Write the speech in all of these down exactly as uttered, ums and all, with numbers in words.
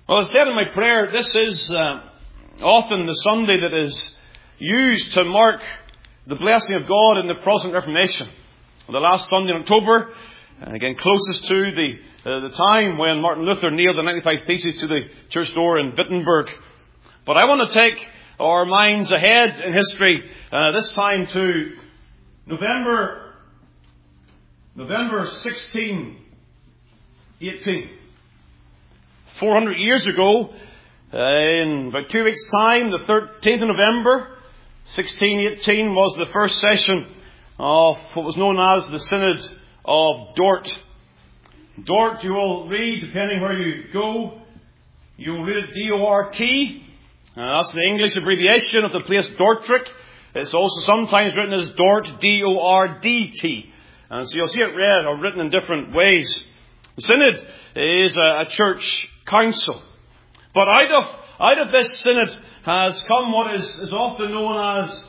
Well, as I said in my prayer, this is uh, often the Sunday that is used to mark the blessing of God in the Protestant Reformation. The last Sunday in October, and again closest to the uh, the time when Martin Luther nailed the ninety-five Theses to the church door in Wittenberg. But I want to take our minds ahead in history, uh, this time to November, November sixteen eighteen. four hundred years ago, uh, in about two weeks' time, the thirteenth of November, sixteen eighteen, was the first session of what was known as the Synod of Dort. Dort, you will read, depending where you go, you will read it D O R T. Uh, that's the English abbreviation of the place Dordrecht. It's also sometimes written as Dort, D O R D T. And so you'll see it read or written in different ways. The Synod is a, a church council. But out of, out of this synod has come what is, is often known as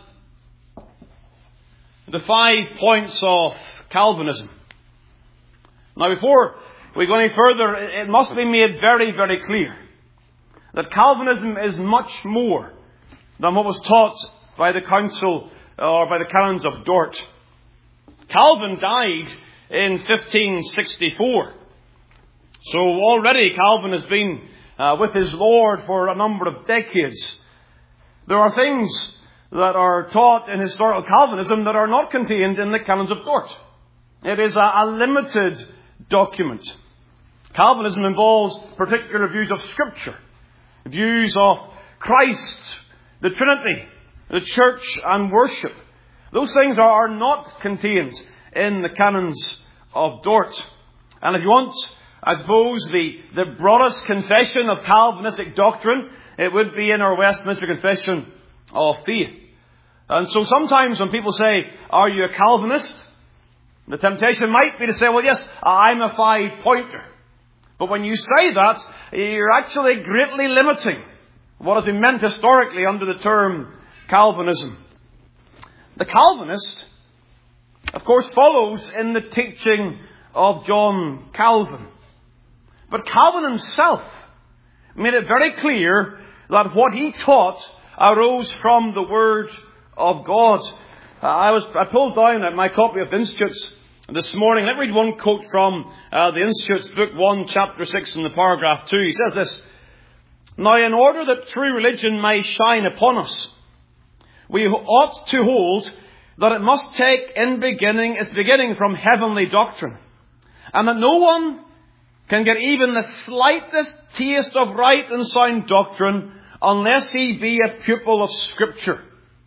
the five points of Calvinism. Now, before we go any further, it must be made very, very clear that Calvinism is much more than what was taught by the council or by the canons of Dort. Calvin died in fifteen sixty-four. So already Calvin has been uh, with his Lord for a number of decades. There are things that are taught in historical Calvinism that are not contained in the canons of Dort. It is a, a limited document. Calvinism involves particular views of Scripture, views of Christ, the Trinity, the church and worship. Those things are, are not contained in the canons of Dort. And if you want, I suppose, the, the broadest confession of Calvinistic doctrine, it would be in our Westminster Confession of Faith. And so sometimes when people say, are you a Calvinist? The temptation might be to say, well, yes, I'm a five-pointer. But when you say that, you're actually greatly limiting what has been meant historically under the term Calvinism. The Calvinist, of course, follows in the teaching of John Calvin. But Calvin himself made it very clear that what he taught arose from the Word of God. Uh, I was I pulled down my copy of the Institutes this morning. Let me read one quote from uh, the Institutes, Book one, Chapter six, in the paragraph two. He says this: "Now, in order that true religion may shine upon us, we ought to hold that it must take in beginning its beginning from heavenly doctrine, and that no one can get even the slightest taste of right and sound doctrine unless he be a pupil of Scripture."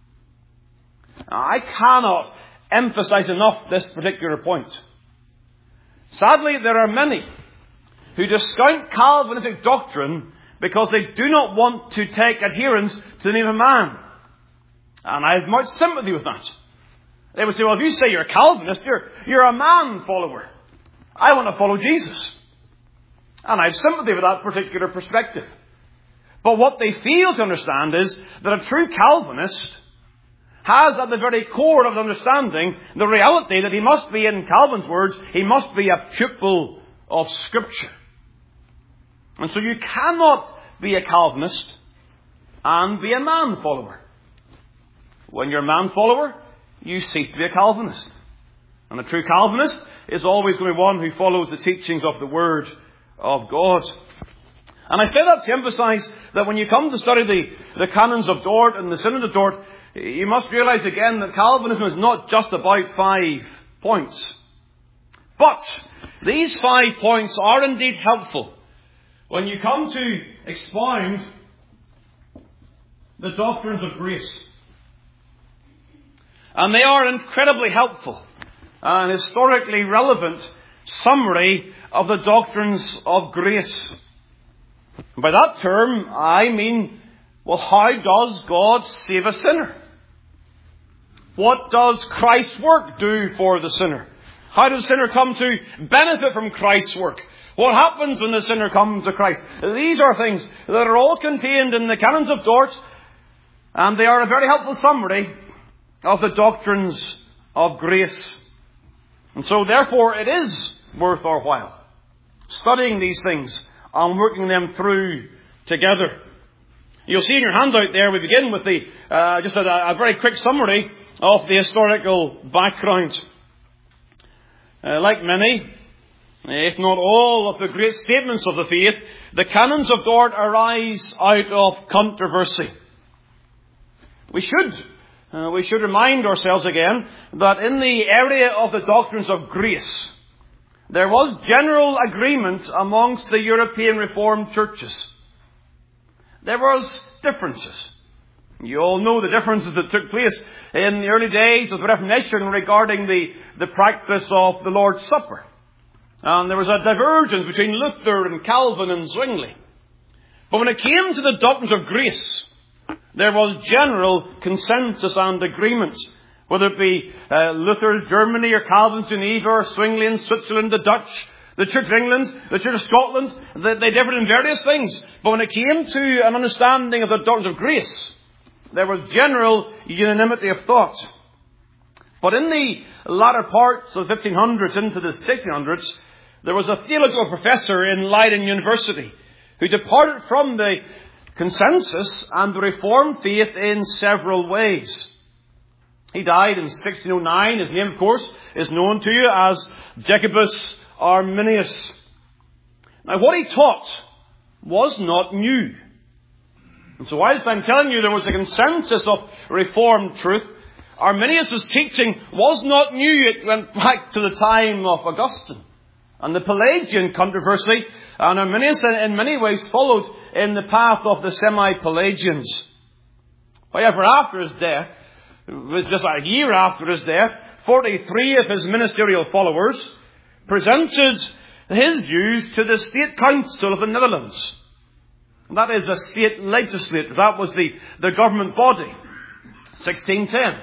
Now, I cannot emphasize enough this particular point. Sadly, there are many who discount Calvinistic doctrine because they do not want to take adherence to the name of man. And I have much sympathy with that. They would say, well, if you say you're a Calvinist, you're, you're a man follower. I want to follow Jesus. And I have sympathy with that particular perspective. But what they fail to understand is that a true Calvinist has at the very core of understanding the reality that he must be, in Calvin's words, he must be a pupil of Scripture. And so you cannot be a Calvinist and be a man follower. When you're a man follower, you cease to be a Calvinist. And a true Calvinist is always going to be one who follows the teachings of the Word of God. And I say that to emphasize that when you come to study the, the canons of Dort and the Synod of Dort, you must realize again that Calvinism is not just about five points. But these five points are indeed helpful when you come to expound the doctrines of grace. And they are incredibly helpful and historically relevant summary of the doctrines of grace. And by that term, I mean, well, how does God save a sinner? What does Christ's work do for the sinner? How does the sinner come to benefit from Christ's work? What happens when the sinner comes to Christ? These are things that are all contained in the canons of Dort, and they are a very helpful summary of the doctrines of grace. And so, therefore, it is worth our while studying these things and working them through together. You'll see in your handout there, we begin with the uh, just a, a very quick summary of the historical background. Uh, like many, if not all, of the great statements of the faith, the canons of Dort arise out of controversy. We should, uh, we should remind ourselves again that in the area of the doctrines of grace, there was general agreement amongst the European Reformed churches. There was differences. You all know the differences that took place in the early days of the Reformation regarding the, the practice of the Lord's Supper. And there was a divergence between Luther and Calvin and Zwingli. But when it came to the doctrines of grace, there was general consensus and agreement. Whether it be uh, Luther's Germany or Calvin's Geneva or Zwingli in Switzerland, the Dutch, the Church of England, the Church of Scotland, they, they differed in various things. But when it came to an understanding of the doctrines of grace, there was general unanimity of thought. But in the latter parts of the fifteen hundreds into the sixteen hundreds, there was a theological professor in Leiden University who departed from the consensus and the Reformed faith in several ways. He died in sixteen oh nine. His name, of course, is known to you as Jacobus Arminius. Now, what he taught was not new. And so whilst I'm telling you there was a consensus of Reformed truth, Arminius' teaching was not new. It went back to the time of Augustine and the Pelagian controversy. And Arminius in many ways followed in the path of the semi-Pelagians. However, after his death, it was just a year after his death, forty-three of his ministerial followers presented his views to the State Council of the Netherlands. And that is a state legislature. That was the, the government body. sixteen ten.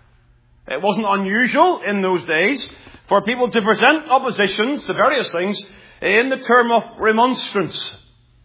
It wasn't unusual in those days for people to present oppositions to various things in the term of remonstrance.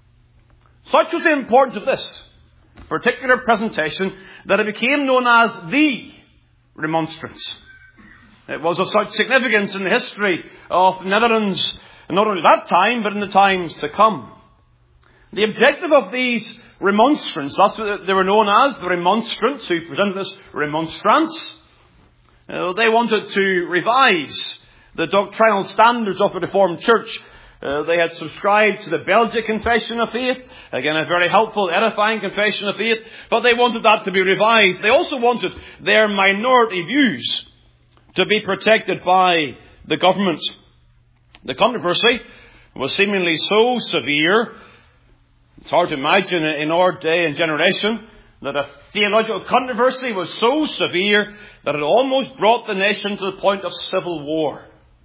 Such was the importance of this particular presentation that it became known as the remonstrance. It was of such significance in the history of the Netherlands, not only that time, but in the times to come. The objective of these remonstrants, that's what they were known as, the remonstrants who presented this remonstrance. Uh, they wanted to revise the doctrinal standards of the Reformed Church. Uh, they had subscribed to the Belgic Confession of Faith. Again, a very helpful, edifying confession of faith. But they wanted that to be revised. They also wanted their minority views to be protected by the government. The controversy was seemingly so severe, it's hard to imagine in our day and generation that a theological controversy was so severe that it almost brought the nation to the point of civil war.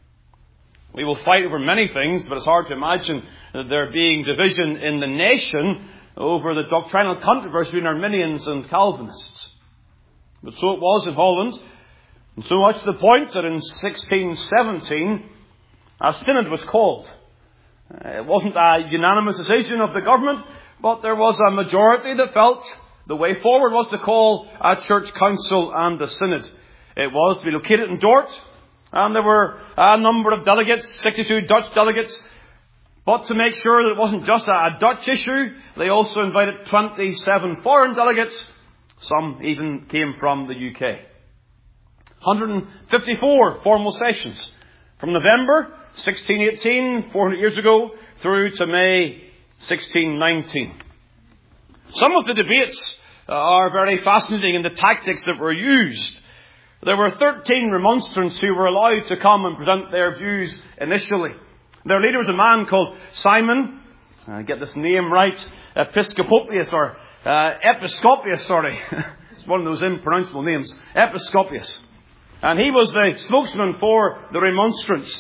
We will fight over many things, but it's hard to imagine that there being division in the nation over the doctrinal controversy between Arminians and Calvinists. But so it was in Holland, and so much to the point that in sixteen seventeen, a synod was called. It wasn't a unanimous decision of the government, but there was a majority that felt the way forward was to call a church council and a synod. It was to be located in Dort, and there were a number of delegates, sixty-two Dutch delegates. But to make sure that it wasn't just a Dutch issue, they also invited twenty-seven foreign delegates. Some even came from the U K. one hundred fifty-four formal sessions from November sixteen eighteen, four hundred years ago, through to May sixteen nineteen. Some of the debates are very fascinating in the tactics that were used. There were thirteen remonstrants who were allowed to come and present their views initially. Their leader was a man called Simon, I get this name right, Episcopopius, or uh, Episcopius, sorry. It's one of those impronounceable names. Episcopius. And he was the spokesman for the remonstrants.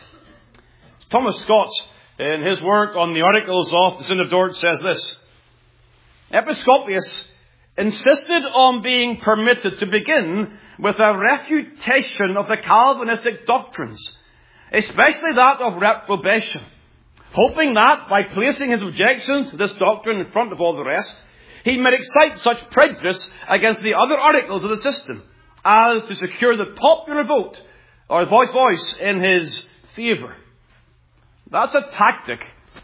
Thomas Scott, in his work on the Articles of the Synod of Dort, says this: Episcopius insisted on being permitted to begin with a refutation of the Calvinistic doctrines, especially that of reprobation, hoping that by placing his objections to this doctrine in front of all the rest, he might excite such prejudice against the other articles of the system as to secure the popular vote or voice voice in his favour. That's a tactic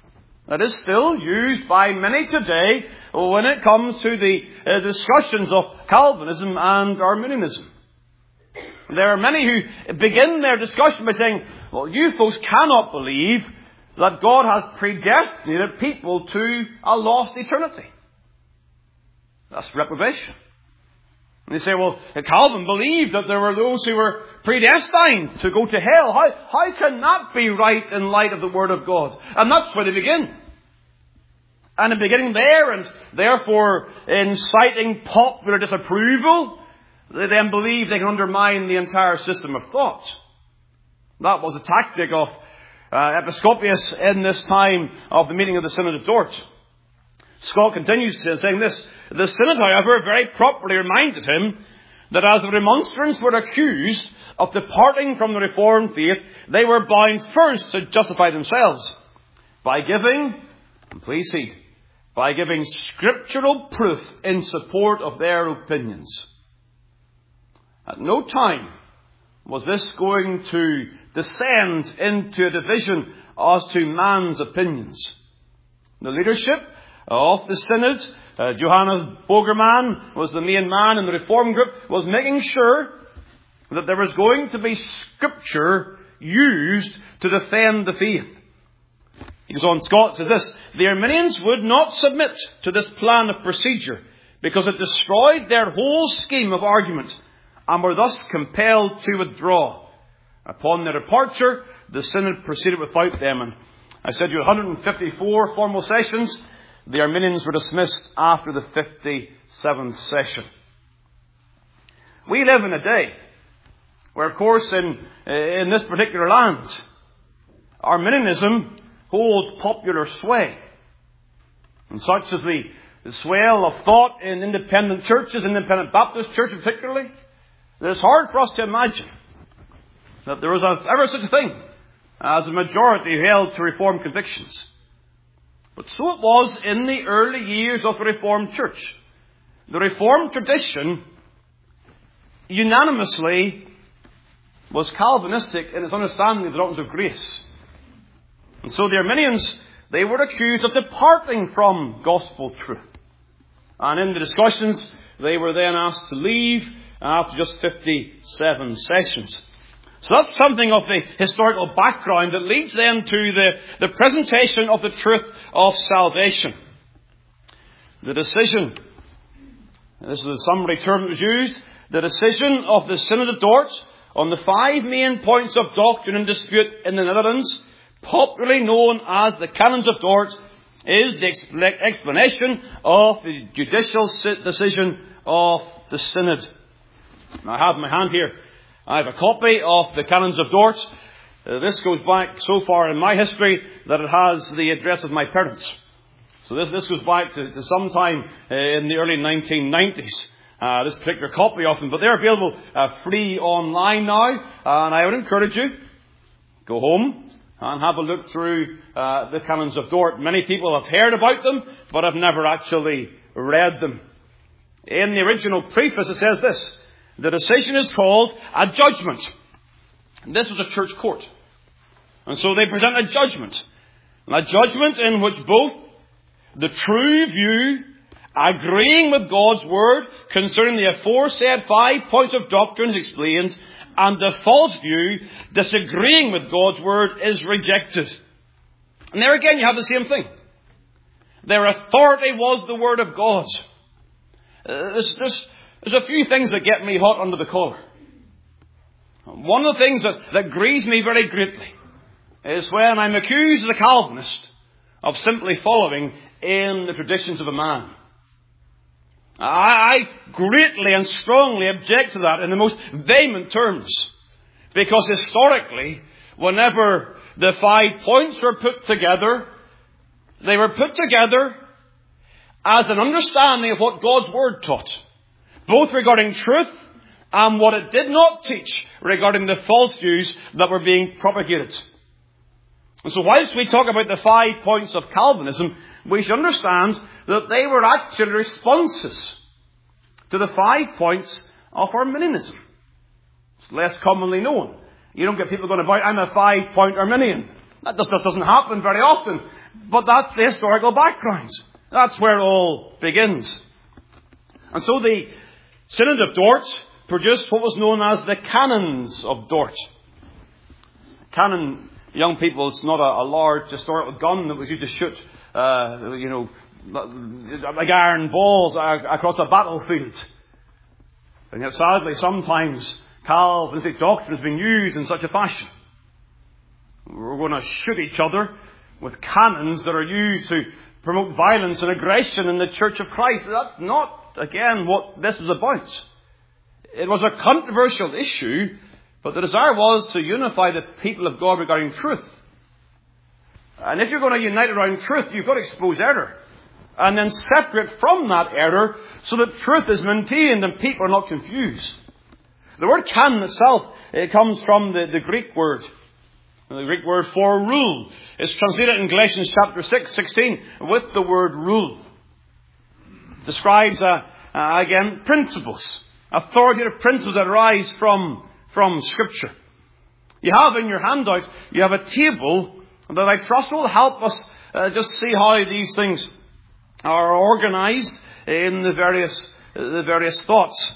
that is still used by many today when it comes to the uh, discussions of Calvinism and Arminianism. There are many who begin their discussion by saying, well, you folks cannot believe that God has predestinated people to a lost eternity. That's reprobation. And they say, well, Calvin believed that there were those who were predestined to go to hell. How, how can that be right in light of the Word of God? And that's where they begin. And in beginning there, and therefore inciting popular disapproval, they then believe they can undermine the entire system of thought. That was a tactic of uh, Episcopius in this time of the meeting of the Synod of Dort. Scott continues saying this: the Synod, however, very properly reminded him that as the Remonstrants were accused of departing from the Reformed faith, they were bound first to justify themselves by giving, and please heed, by giving scriptural proof in support of their opinions. At no time was this going to descend into a division as to man's opinions. The leadership of the Synod, uh, Johannes Bogerman was the main man in the Reform group, was making sure that there was going to be scripture used to defend the faith. He goes on, Scott says this: the Arminians would not submit to this plan of procedure because it destroyed their whole scheme of argument and were thus compelled to withdraw. Upon their departure, the Synod proceeded without them. And I said you had one hundred fifty-four formal sessions. The Arminians were dismissed after the fifty-seventh session. We live in a day where, of course, in, in this particular land, Arminianism holds popular sway. And such as the, the swell of thought in independent churches, independent Baptist churches particularly, that it's hard for us to imagine that there was ever such a thing as a majority who held to Reformed convictions. But so it was in the early years of the Reformed Church. The Reformed tradition unanimously was Calvinistic in its understanding of the doctrines of grace. And so the Arminians, they were accused of departing from gospel truth. And in the discussions, they were then asked to leave after just fifty-seven sessions. So that's something of the historical background that leads then to the, the presentation of the truth of salvation. The decision, this is the summary term that was used, the decision of the Synod of Dort on the five main points of doctrine in dispute in the Netherlands, popularly known as the Canons of Dort, is the explanation of the judicial decision of the Synod. I have in my hand here, I have a copy of the Canons of Dort. Uh, this goes back so far in my history that it has the address of my parents. So this, this goes back to, to sometime uh, in the early nineteen nineties. Uh, this particular copy of them. But they're available uh, free online now. And I would encourage you, go home and have a look through uh, the Canons of Dort. Many people have heard about them, but have never actually read them. In the original preface it says this: the decision is called a judgment. This was a church court. And so they present a judgment. A judgment in which both the true view, agreeing with God's word concerning the aforesaid five points of doctrine is explained, and the false view, disagreeing with God's word, is rejected. And there again you have the same thing. Their authority was the word of God. Uh, there's, there's, there's a few things that get me hot under the collar. One of the things that, that grieves me very greatly is when I'm accused as a Calvinist of simply following in the traditions of a man. I, I greatly and strongly object to that in the most vehement terms. Because historically, whenever the five points were put together, they were put together as an understanding of what God's word taught, both regarding truth and what it did not teach regarding the false views that were being propagated. And so whilst we talk about the five points of Calvinism, we should understand that they were actually responses to the five points of Arminianism. It's less commonly known. You don't get people going about, I'm a five-point Arminian. That just, that doesn't happen very often But that's the historical background. That's where it all begins. And so the Synod of Dort produced what was known as the Canons of Dort. Cannon, young people, it's not a, a large historical gun that was used to shoot, uh, you know, like iron balls across a battlefield. And yet, sadly, sometimes Calvinistic doctrine has been used in such a fashion. We're going to shoot each other with cannons that are used to promote violence and aggression in the Church of Christ. That's not, again, what this is about. It was a controversial issue, but the desire was to unify the people of God regarding truth. And if you're going to unite around truth, you've got to expose error. And then separate from that error so that truth is maintained and people are not confused. The word canon itself, it comes from the, the Greek word. The Greek word for rule is translated in Galatians chapter six, sixteen with the word rule. It describes, uh, uh, again, principles. Authoritative principles that arise from, from Scripture. You have in your handout, you have a table that I trust will help us uh, just see how these things are organized in the various, the various thoughts.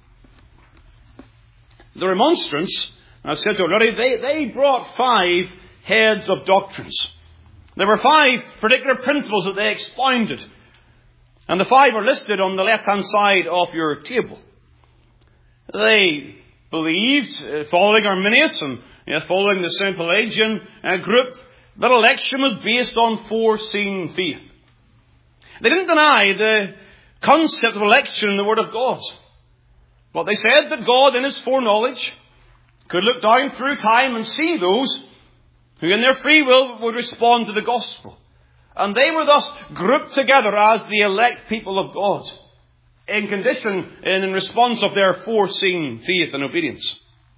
The Remonstrants, I've said already, they, they brought five heads of doctrines. There were five particular principles that they expounded. And the five are listed on the left-hand side of your table. They believed, uh, following Arminius and yes, following the Saint Pelagian uh, group, that election was based on foreseen faith. They didn't deny the concept of election in the Word of God. But they said that God, in His foreknowledge, could look down through time and see those who in their free will would respond to the gospel. And they were thus grouped together as the elect people of God, in condition and in response of their foreseen faith and obedience.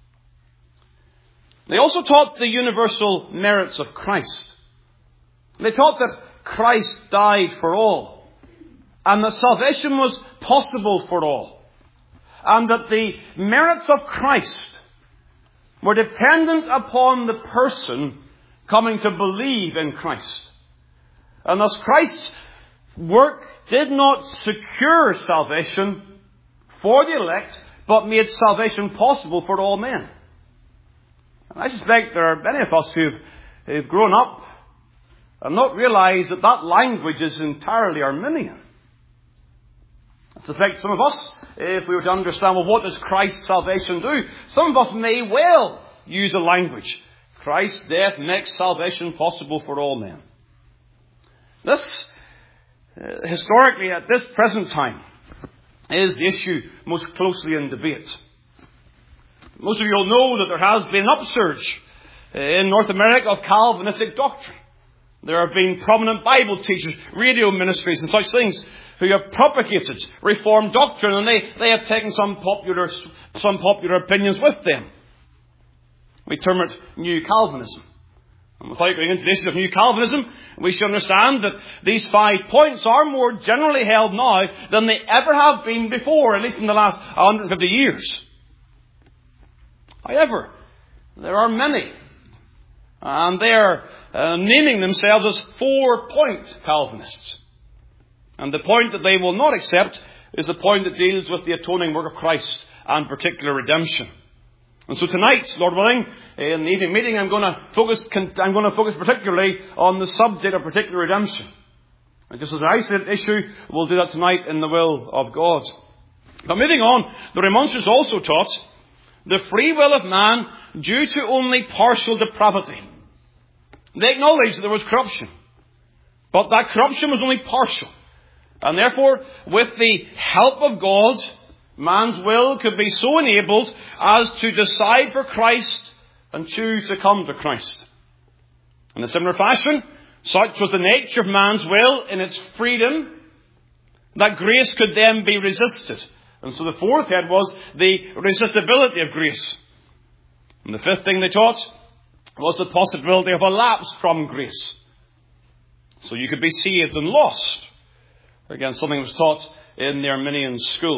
They also taught the universal merits of Christ. They taught that Christ died for all, and that salvation was possible for all, and that the merits of Christ were dependent upon the person coming to believe in Christ. And thus Christ's work did not secure salvation for the elect, but made salvation possible for all men. And I suspect there are many of us who've, who've grown up and not realized that that language is entirely Arminian. I suspect some of us, if we were to understand, well, what does Christ's salvation do? Some of us may well use the language, Christ's death makes salvation possible for all men. This, uh, historically, at this present time, is the issue most closely in debate. Most of you will know that there has been an upsurge in North America of Calvinistic doctrine. There have been prominent Bible teachers, radio ministries and such things who have propagated Reformed doctrine, and they, they have taken some popular, some popular opinions with them. We term it New Calvinism. And without going into the issue of New Calvinism, we should understand that these five points are more generally held now than they ever have been before, at least in the last one hundred fifty years. However, there are many, and they are uh, naming themselves as four-point Calvinists. And the point that they will not accept is the point that deals with the atoning work of Christ and particular redemption. And so tonight, Lord willing, in the evening meeting, I'm going to focus. I'm going to focus particularly on the subject of particular redemption. And just as an isolated issue, we'll do that tonight in the will of God. But moving on, the Remonstrants also taught the free will of man due to only partial depravity. They acknowledged that there was corruption, but that corruption was only partial. And therefore, with the help of God, man's will could be so enabled as to decide for Christ and choose to come to Christ. In a similar fashion, such was the nature of man's will in its freedom that grace could then be resisted. And so the fourth head was the resistibility of grace. And the fifth thing they taught was the possibility of a lapse from grace. So you could be saved and lost. Again, something was taught in the Arminian school.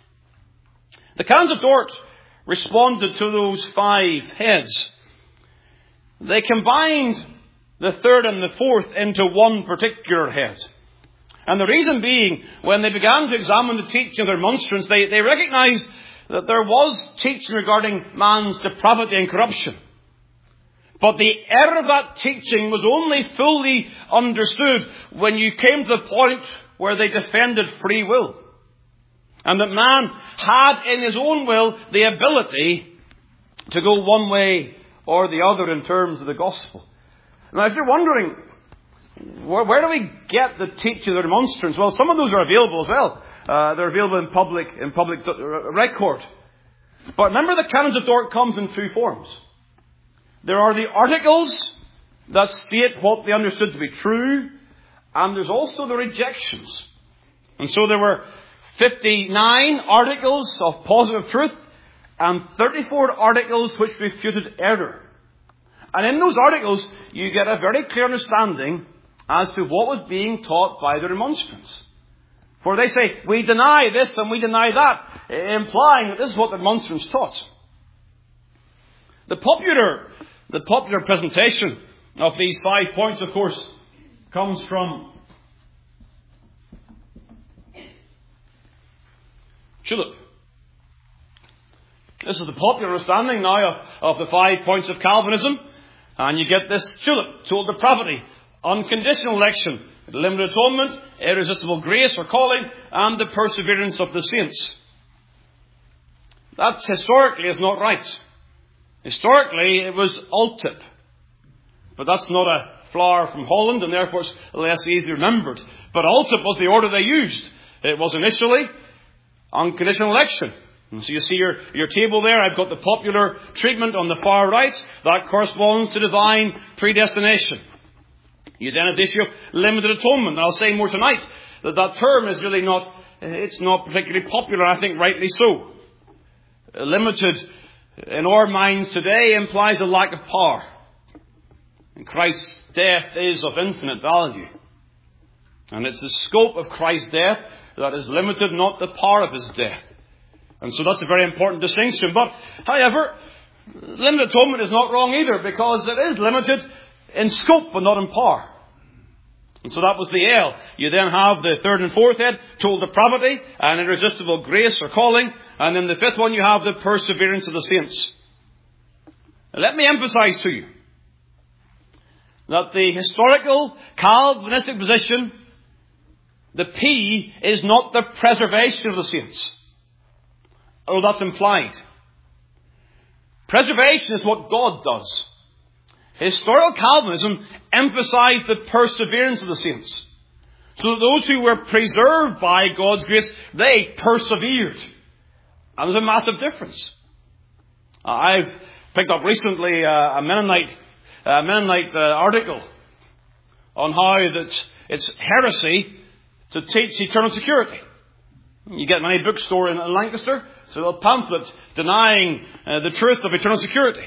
The Canons of Dort responded to those five heads. They combined the third and the fourth into one particular head. And the reason being, when they began to examine the teaching of the remonstrance, they, they recognized that there was teaching regarding man's depravity and corruption. But the error of that teaching was only fully understood when you came to the point where they defended free will. And that man had in his own will the ability to go one way or the other in terms of the gospel. Now, if you're wondering, where, where do we get the teaching of the remonstrance? Well, some of those are available as well. Uh, they're available in public in public record. But remember, the Canons of Dort comes in two forms. There are the articles that state what they understood to be true, and there's also the rejections. And so there were fifty-nine articles of positive truth and thirty-four articles which refuted error. And in those articles, you get a very clear understanding as to what was being taught by the remonstrants. For they say, we deny this and we deny that, implying that this is what the remonstrants taught. The popular, the popular presentation of these five points, of course, comes from Tulip. This is the popular understanding now of, of the five points of Calvinism. And you get this Tulip, total depravity, unconditional election, limited atonement, irresistible grace or calling, and the perseverance of the saints. That historically is not right. Historically, it was Ultip. But that's not a flower from Holland, and therefore it's less easily remembered. But Ultip was the order they used. It was initially unconditional election. And so you see your, your table there. I've got the popular treatment on the far right. That corresponds to divine predestination. You then have the issue of limited atonement. I'll say more tonight that that term is really not, it's not particularly popular, I think rightly so. Limited in our minds today implies a lack of power. And Christ's death is of infinite value. And it's the scope of Christ's death that is limited, not the power of his death. And so that's a very important distinction. But, however, limited atonement is not wrong either, because it is limited in scope but not in power. And so that was the L. You then have the third and fourth head, total depravity and irresistible grace or calling. And then the fifth one, you have the perseverance of the saints. Now, let me emphasize to you that the historical Calvinistic position, the P, is not the preservation of the saints. Oh, that's implied. Preservation is what God does. Historical Calvinism emphasized the perseverance of the saints. So that those who were preserved by God's grace, they persevered. And there's a massive difference. Uh, I've picked up recently uh, a Mennonite, uh, Mennonite uh, article on how that it's heresy to teach eternal security. You get many bookstore in Lancaster, so a little pamphlet denying uh, the truth of eternal security.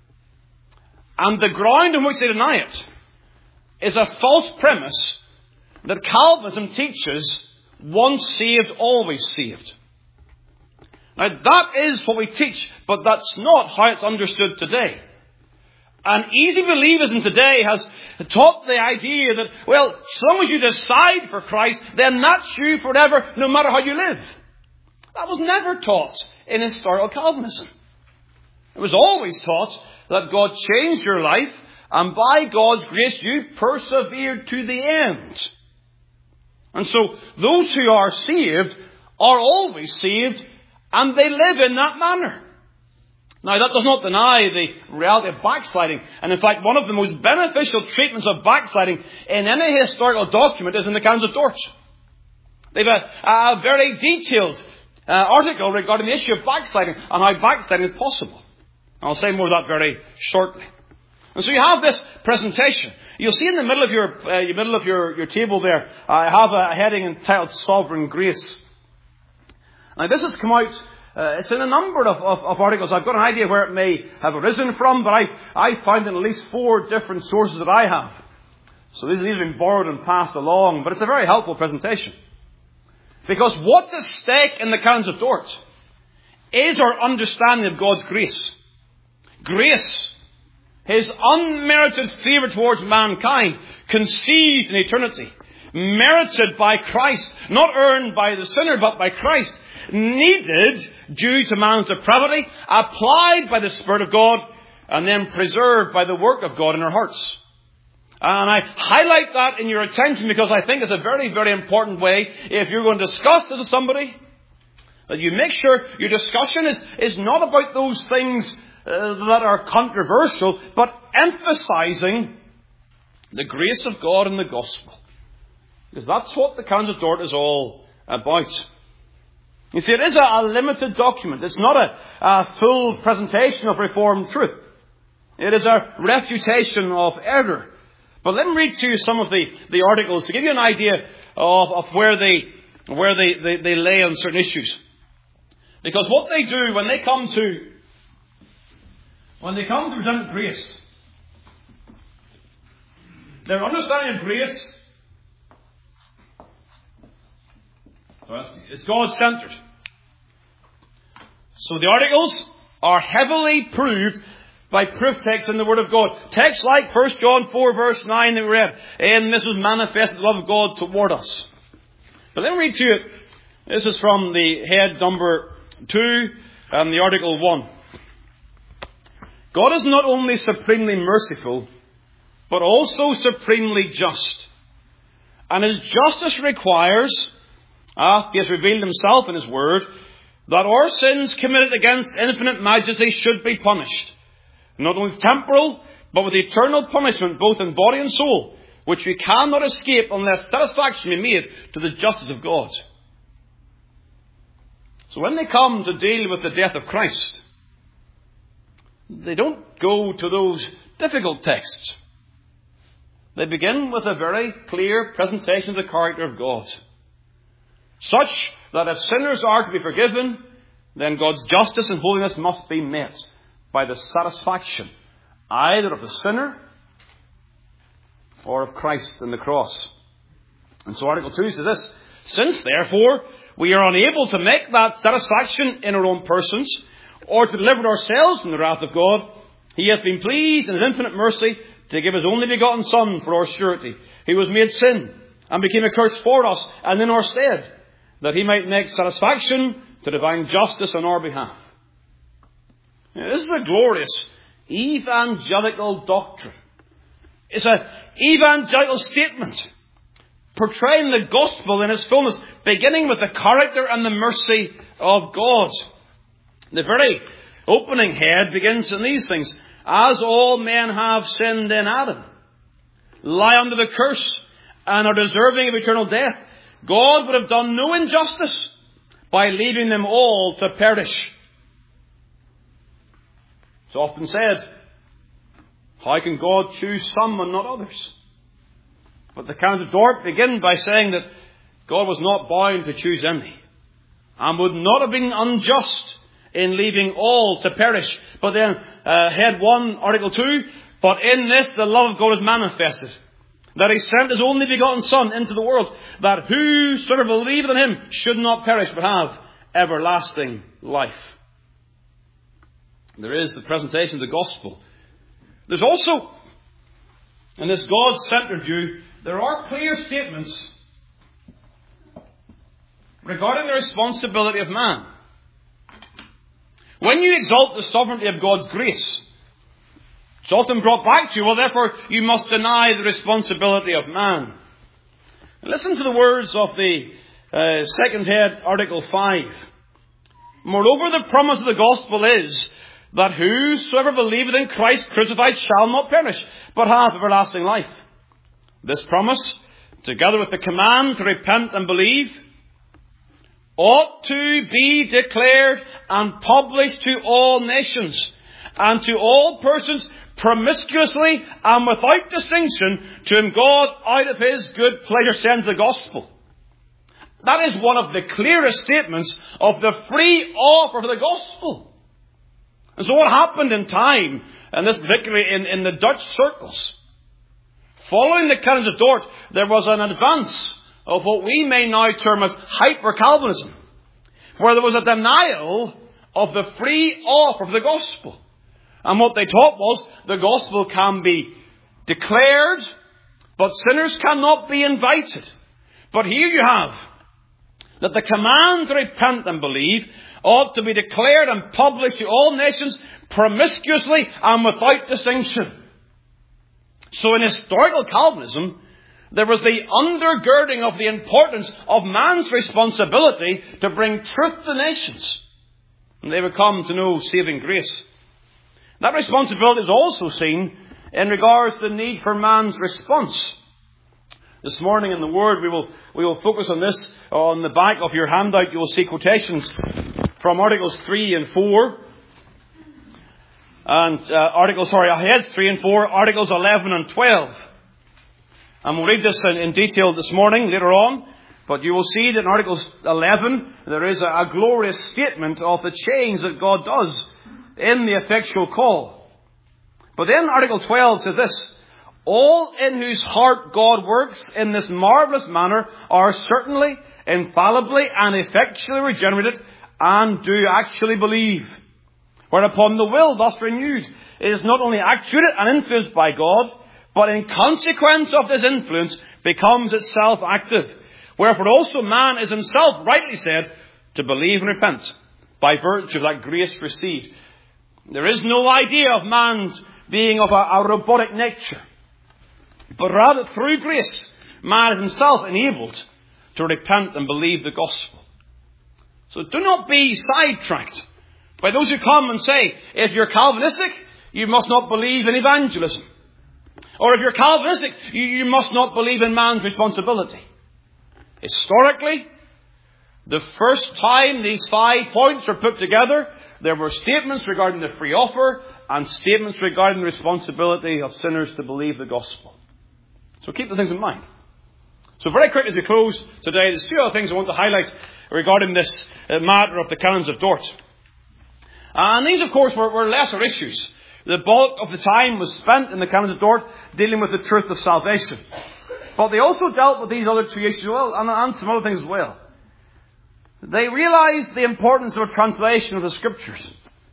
And the ground on which they deny it is a false premise that Calvinism teaches once saved, always saved. Now that is what we teach, but that's not how it's understood today. And easy believism today has taught the idea that, well, as long as you decide for Christ, then that's you forever, no matter how you live. That was never taught in historical Calvinism. It was always taught that God changed your life, and by God's grace you persevered to the end. And so those who are saved are always saved, and they live in that manner. Now, that does not deny the reality of backsliding. And in fact, one of the most beneficial treatments of backsliding in any historical document is in the Canons of Dort. They've a, a very detailed uh, article regarding the issue of backsliding and how backsliding is possible. I'll say more of that very shortly. And so you have this presentation. You'll see in the middle of your, uh, the middle of your, your table there, I have a heading entitled Sovereign Grace. Now, this has come out. Uh, it's in a number of, of, of articles. I've got an idea where it may have arisen from, but I I found in at least four different sources that I have. So these, these have been borrowed and passed along, but it's a very helpful presentation. Because what's at stake in the Canons of Dort is our understanding of God's grace. Grace His unmerited favour towards mankind, conceived in eternity, merited by Christ, not earned by the sinner, but by Christ, needed due to man's depravity, applied by the Spirit of God, and then preserved by the work of God in our hearts. And I highlight that in your attention because I think it's a very, very important way, if you're going to discuss this with somebody, that you make sure your discussion is, is not about those things uh, that are controversial, but emphasizing the grace of God in the gospel. Because that's what the Canons of Dort is all about. You see, it is a, a limited document. It's not a, a full presentation of Reformed truth. It is a refutation of error. But let me read to you some of the, the articles to give you an idea of, of where they where they, they, they lay on certain issues. Because what they do when they come to when they come to present grace, their understanding of grace is God-centered. So the articles are heavily proved by proof texts in the Word of God. Texts like First John four verse nine that we read. And this was manifested the love of God toward us. But let me read to you. This is from the head number two and the article one. God is not only supremely merciful, but also supremely just. And His justice requires, ah, He has revealed Himself in His Word, that our sins committed against infinite majesty should be punished. Not only with temporal, but with eternal punishment, both in body and soul, which we cannot escape unless satisfaction be made to the justice of God. So when they come to deal with the death of Christ, they don't go to those difficult texts. They begin with a very clear presentation of the character of God, such that if sinners are to be forgiven, then God's justice and holiness must be met by the satisfaction either of the sinner or of Christ and the cross. And so Article two says this: since, therefore, we are unable to make that satisfaction in our own persons, or to deliver ourselves from the wrath of God, He hath been pleased in His infinite mercy to give His only begotten Son for our surety. He was made sin and became a curse for us and in our stead, that He might make satisfaction to divine justice on our behalf. Now, this is a glorious evangelical doctrine. It's an evangelical statement portraying the gospel in its fullness, beginning with the character and the mercy of God. The very opening head begins in these things. As all men have sinned in Adam, lie under the curse, and are deserving of eternal death, God would have done no injustice by leaving them all to perish. It's often said, how can God choose some and not others? But the Canons of Dort begin by saying that God was not bound to choose any, and would not have been unjust in leaving all to perish. But then, uh, head one, article two, but in this the love of God is manifested, that He sent His only begotten Son into the world, that whosoever believeth in Him should not perish, but have everlasting life. There is the presentation of the gospel. There's also, in this God-centered view, there are clear statements regarding the responsibility of man. When you exalt the sovereignty of God's grace, it's often brought back to you, well, therefore, you must deny the responsibility of man. Listen to the words of the uh, second head, Article five. Moreover, the promise of the gospel is that whosoever believeth in Christ crucified shall not perish, but have everlasting life. This promise, together with the command to repent and believe, ought to be declared and published to all nations, and to all persons promiscuously and without distinction, to whom God out of His good pleasure sends the gospel. That is one of the clearest statements of the free offer of the gospel. And so what happened in time, and this particularly in, in the Dutch circles, following the Canons of Dort, there was an advance of what we may now term as hyper-Calvinism, where there was a denial of the free offer of the gospel. And what they taught was the gospel can be declared, but sinners cannot be invited. But here you have that the command to repent and believe ought to be declared and published to all nations promiscuously and without distinction. So in historical Calvinism, there was the undergirding of the importance of man's responsibility to bring truth to nations. And they would come to know saving grace. That responsibility is also seen in regards to the need for man's response. This morning in the Word, we will we will focus on this. On the back of your handout, you will see quotations from Articles three and four. And uh, Articles, sorry, heads three and four, Articles eleven and twelve. And we'll read this in, in detail this morning, later on. But you will see that in Articles eleven, there is a, a glorious statement of the change that God does in the effectual call. But then Article twelve says this: all in whose heart God works in this marvellous manner are certainly, infallibly, and effectually regenerated, and do actually believe. Whereupon the will, thus renewed, is not only actuated and influenced by God, but in consequence of this influence becomes itself active. Wherefore also man is himself rightly said to believe and repent, by virtue of that grace received. There is no idea of man's being of a, a robotic nature, but rather through grace, man is himself enabled to repent and believe the gospel. So do not be sidetracked by those who come and say, if you're Calvinistic, you must not believe in evangelism. Or if you're Calvinistic, you, you must not believe in man's responsibility. Historically, the first time these five points were put together, there were statements regarding the free offer and statements regarding the responsibility of sinners to believe the gospel. So keep those things in mind. So very quickly as we close today, there's two other things I want to highlight regarding this uh, matter of the Canons of Dort. And these, of course, were, were lesser issues. The bulk of the time was spent in the Canons of Dort dealing with the truth of salvation. But they also dealt with these other two issues as well, and, and some other things as well. They realized the importance of a translation of the Scriptures.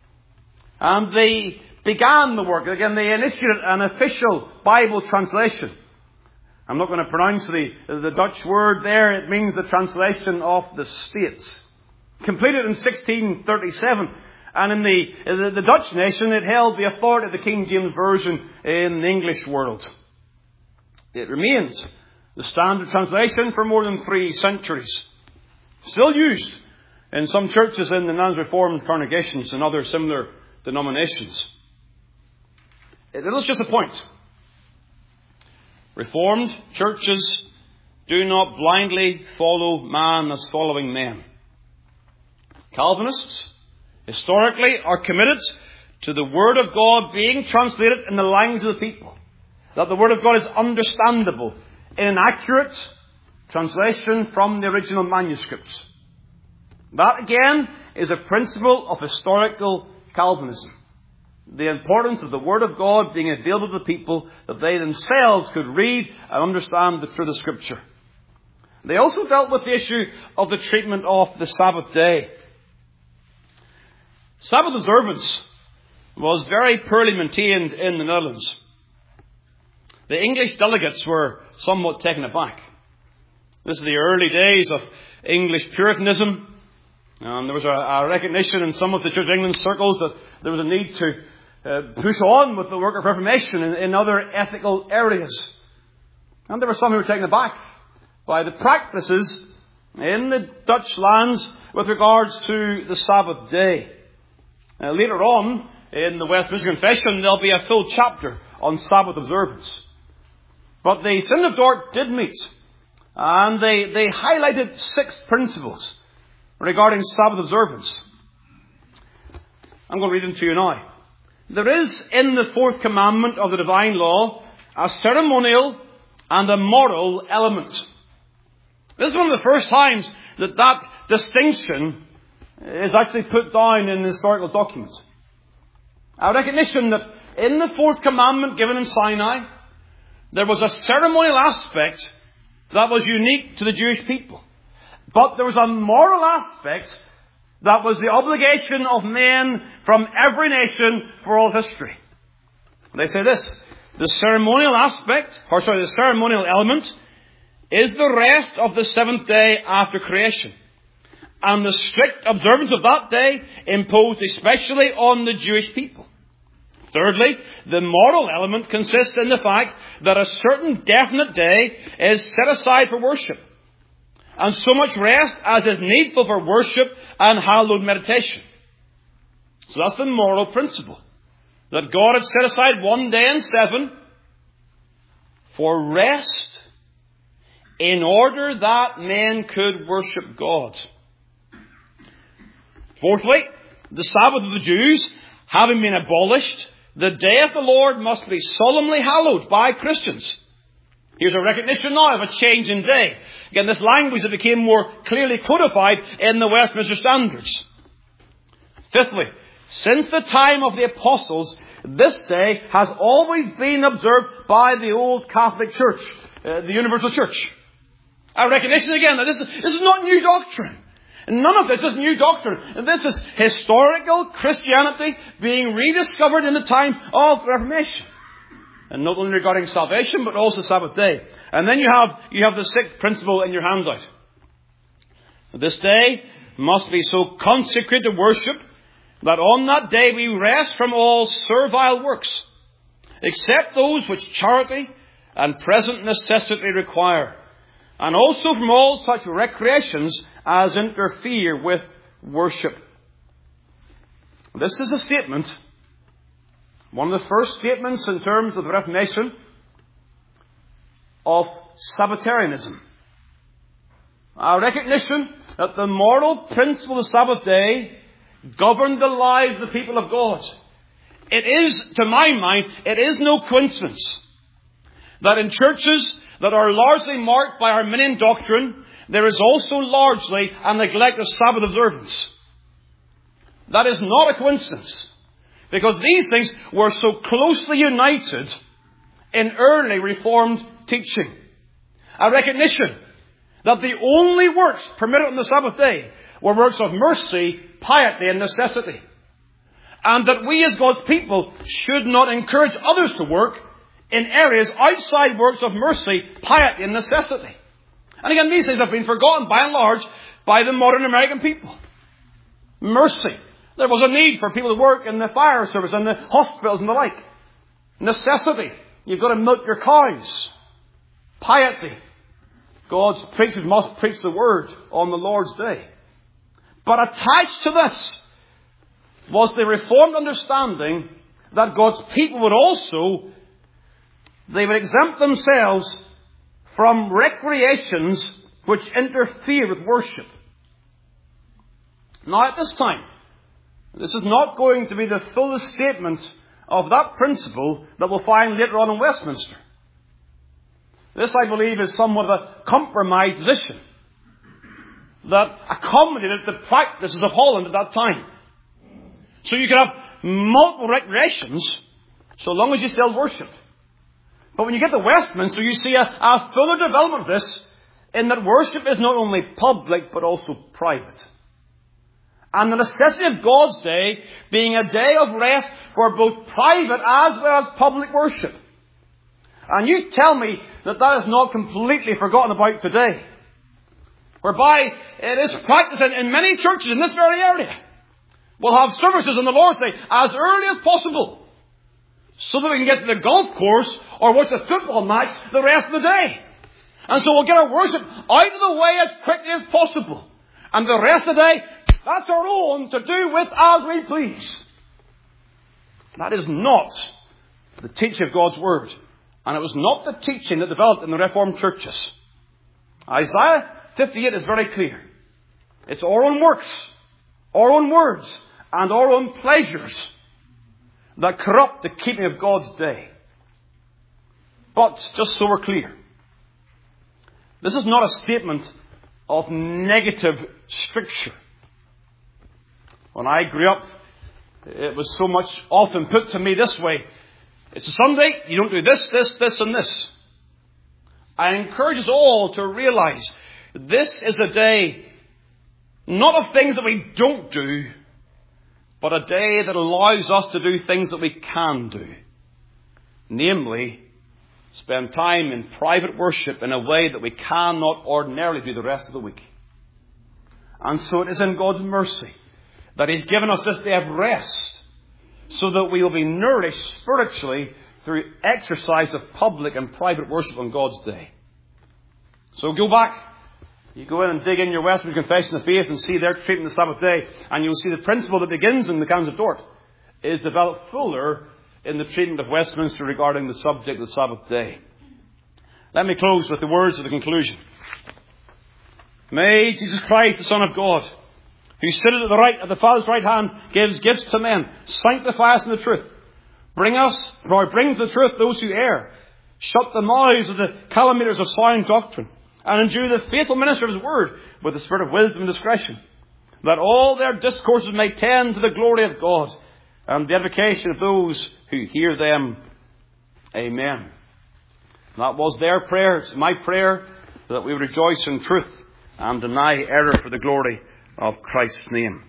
And they began the work. Again, they initiated an official Bible translation. I'm not going to pronounce the, the Dutch word there. It means the translation of the States. Completed in sixteen thirty-seven. And in the, the, the Dutch nation, it held the authority of the King James Version in the English world. It remains the standard translation for more than three centuries. Still used in some churches in the non-Reformed congregations and other similar denominations. It illustrates the point. Reformed churches do not blindly follow man as following men. Calvinists, historically, are committed to the Word of God being translated in the language of the people. That the Word of God is understandable in an accurate translation from the original manuscripts. That, again, is a principle of historical Calvinism. The importance of the Word of God being available to the people that they themselves could read and understand the truth of Scripture. They also dealt with the issue of the treatment of the Sabbath day. Sabbath observance was very poorly maintained in the Netherlands. The English delegates were somewhat taken aback. This is the early days of English Puritanism. And there was a, a recognition in some of the Church of England circles that there was a need to uh, push on with the work of Reformation in, in other ethical areas. And there were some who were taken aback by the practices in the Dutch lands with regards to the Sabbath day. Uh, later on, in the Westminster Confession, there'll be a full chapter on Sabbath observance. But the Synod of Dort did meet, and they, they highlighted six principles regarding Sabbath observance. I'm going to read them to you now. There is in the fourth commandment of the divine law a ceremonial and a moral element. This is one of the first times that that distinction is actually put down in the historical document. A recognition that in the fourth commandment given in Sinai, there was a ceremonial aspect that was unique to the Jewish people. But there was a moral aspect that was the obligation of men from every nation for all history. They say this: the ceremonial aspect, or sorry, the ceremonial element, is the rest of the seventh day after creation, and the strict observance of that day imposed especially on the Jewish people. Thirdly, the moral element consists in the fact that a certain definite day is set aside for worship, and so much rest as is needful for worship and hallowed meditation. So that's the moral principle, that God had set aside one day in seven for rest in order that men could worship God. Fourthly, the Sabbath of the Jews having been abolished, the day of the Lord must be solemnly hallowed by Christians. Here's a recognition now of a change in day. Again, this language that became more clearly codified in the Westminster Standards. Fifthly, since the time of the Apostles, this day has always been observed by the old Catholic Church, uh, the Universal Church. A recognition again that this is, this is not new doctrine. None of this is new doctrine. This is historical Christianity being rediscovered in the time of the Reformation. And not only regarding salvation, but also Sabbath day. And then you have, you have the sixth principle in your handout. This day must be so consecrated to worship that on that day we rest from all servile works, except those which charity and present necessity require, and also from all such recreations as interfere with worship. This is a statement, one of the first statements in terms of the Reformation, of Sabbatarianism. A recognition that the moral principle of the Sabbath day governed the lives of the people of God. It is, to my mind, it is no coincidence that in churches that are largely marked by Arminian doctrine, there is also largely a neglect of Sabbath observance. That is not a coincidence, because these things were so closely united in early Reformed teaching. A recognition that the only works permitted on the Sabbath day were works of mercy, piety, and necessity. And that we as God's people should not encourage others to work in areas outside works of mercy, piety, and necessity. And again, these things have been forgotten by and large by the modern American people. Mercy. There was a need for people to work in the fire service and the hospitals and the like. Necessity. You've got to milk your cows. Piety. God's preachers must preach the word on the Lord's day. But attached to this was the Reformed understanding that God's people would also, they would exempt themselves from recreations which interfere with worship. Now at this time, this is not going to be the fullest statement of that principle that we'll find later on in Westminster. This, I believe, is somewhat of a compromised position that accommodated the practices of Holland at that time. So you can have multiple recreations so long as you still worship. But when you get to Westminster, you see a, a fuller development of this, in that worship is not only public but also private. And the necessity of God's day being a day of rest for both private as well as public worship. And you tell me that that is not completely forgotten about today, whereby it is practiced in, in many churches in this very area. We'll have services on the Lord's Day as early as possible, so that we can get to the golf course or watch a football match the rest of the day. And so we'll get our worship out of the way as quickly as possible. And the rest of the day, that's our own to do with as we please. That is not the teaching of God's Word. And it was not the teaching that developed in the Reformed churches. Isaiah fifty-eight is very clear. It's our own works, our own words, and our own pleasures that corrupt the keeping of God's day. But, just so we're clear, this is not a statement of negative stricture. When I grew up, it was so much often put to me this way: it's a Sunday, you don't do this, this, this, and this. I encourage us all to realize this is a day Not of things that we don't do, but a day that allows us to do things that we can do. Namely, spend time in private worship in a way that we cannot ordinarily do the rest of the week. And so it is in God's mercy that He's given us this day of rest, so that we will be nourished spiritually through exercise of public and private worship on God's day. So go back. You go in and dig in your Westminster Confession of Faith and see their treatment of the Sabbath day, and you'll see the principle that begins in the Council of Dort is developed fuller in the treatment of Westminster regarding the subject of the Sabbath day. Let me close with the words of the conclusion. May Jesus Christ, the Son of God, who sitteth at the right at the Father's right hand, gives gifts to men, sanctify us in the truth. Bring us, or bring to the truth those who err. Shut the mouths of the calumniators of sound doctrine, and endue the faithful minister of His word with the spirit of wisdom and discretion, that all their discourses may tend to the glory of God and the edification of those who hear them. Amen. That was their prayer. It's my prayer that we rejoice in truth and deny error for the glory of Christ's name.